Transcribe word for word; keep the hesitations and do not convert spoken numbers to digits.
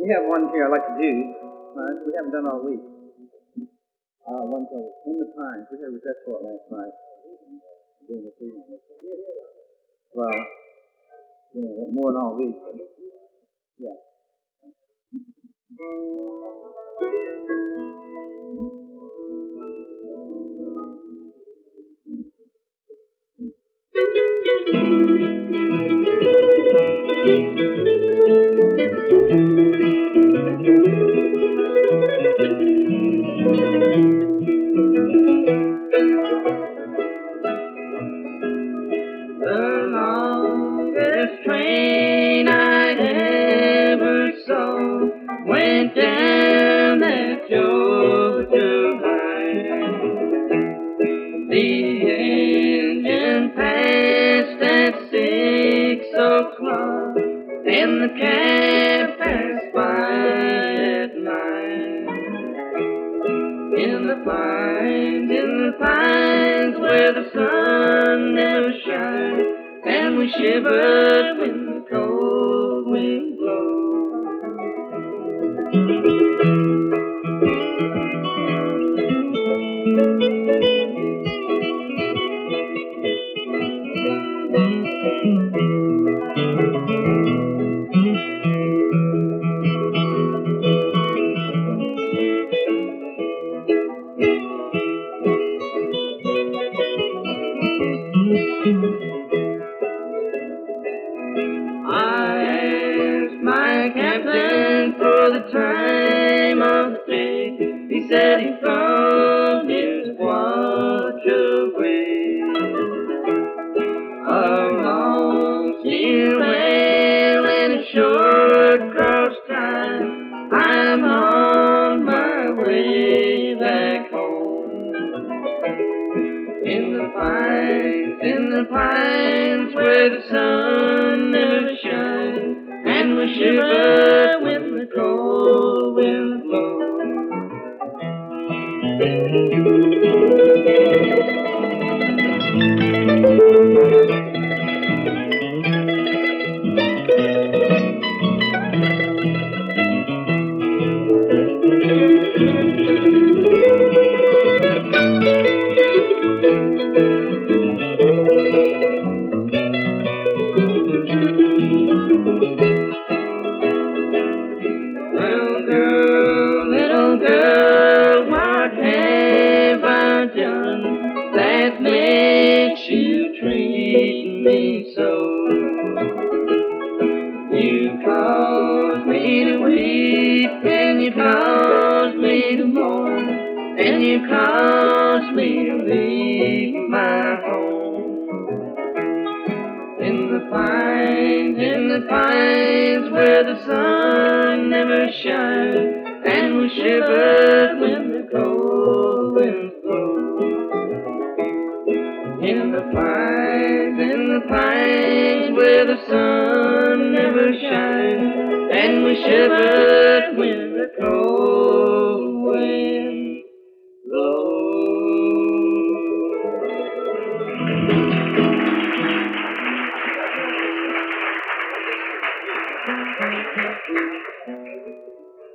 We have one here I'd like to do. Uh, we haven't done all week. Uh, one called In the Pines. We had a request for it last night. During the season. Well, you know, more than all week. Yeah. The longest train I ever saw went down that Georgia line. The engine passed at six o'clock, and the cab passed by at nine. In the pines, in the pines, where the sun never shines, and we shivered when the cold wind blows. I asked my captain for the time of day. He said he thought his watch away. A long steel rail and a short cross tie. I'm on my way back home. In the pines, in the pines, where the sun never shines, and we shiver when the cold wind blows. Well, girl, little girl, what have I done that makes you treat me so? You caused me to weep, and you caused me to mourn, and you caused me to leave my home. In the pines, in the pines, where the sun never shines, and we shivered when the cold wind blows. In the pines, in the pines, where the sun never shines, and we shivered when the cold wind